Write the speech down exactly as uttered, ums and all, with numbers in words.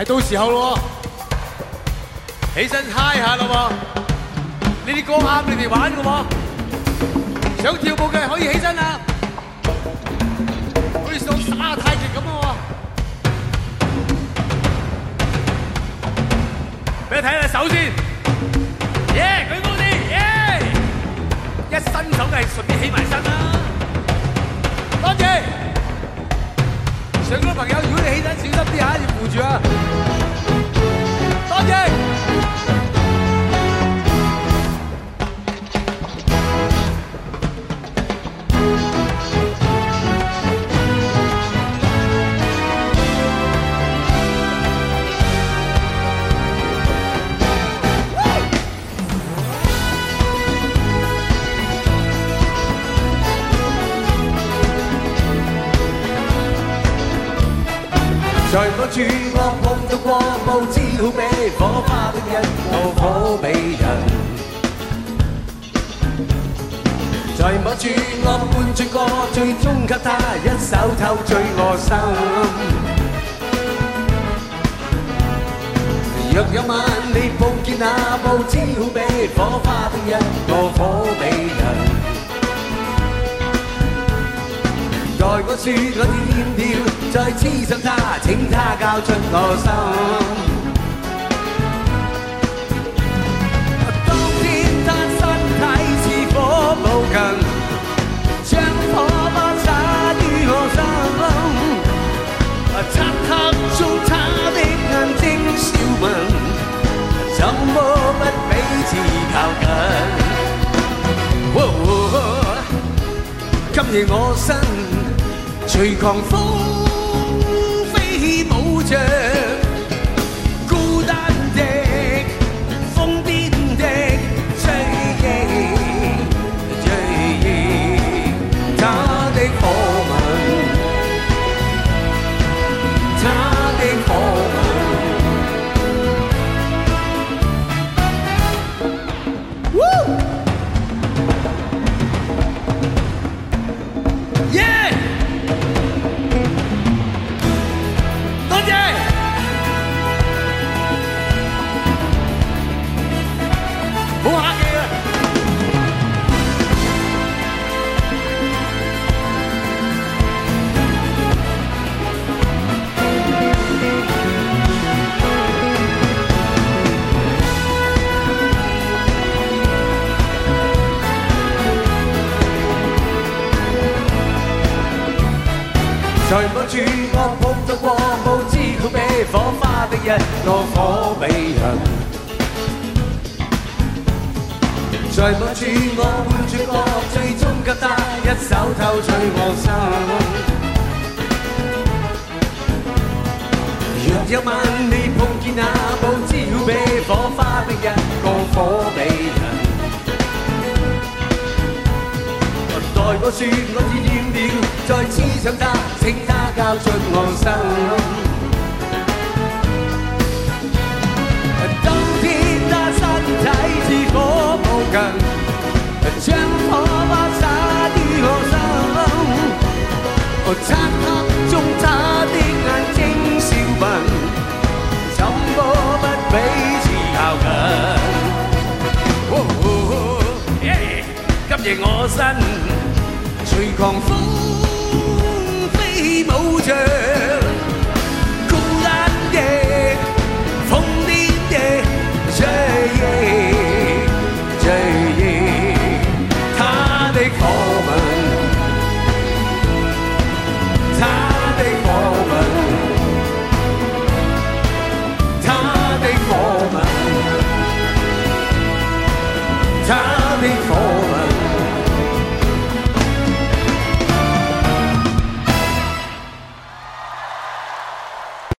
係到時候咯喎，起身嗨下咯喎，呢啲歌啱你哋玩嘅喎，想跳舞嘅可以起身啦，好似想耍太極咁喎，俾我睇下手先，耶，舉高啲，耶，一伸手梗係順便起埋身啦，多謝。 上嗰個朋友，如果你起身小心啲嚇，要扶住啊！多謝。 在我處我碰到過，無知好比火花的一個火美人。在我處我灌醉過，最終給他一手偷醉我心。若有晚你碰見那無知好比火花的一個火美人。 在我說我厭了，再痴上他，請他交出我心。當天他身體似火無近，將火花灑於我心。漆黑中他的眼睛笑問，怎麼不彼此靠近？哦、今夜我身。 隨狂風飛舞着，孤單的瘋癲的追憶，追憶他的火吻，他的火吻。Yeah! 在我處我碰到過，無知好比火花的一個火美人。在我處我灌醉過，最終給他一手偷醉我心。若有晚你碰見那無知好比火花的一個火美人。 待我說我已厭了，再痴上他，請他交出我心。當天他身體似火無近，將火花灑於我心。漆黑中他的眼睛笑問，怎麼不彼此靠近？哦哦、yeah, 今夜我身。隨狂風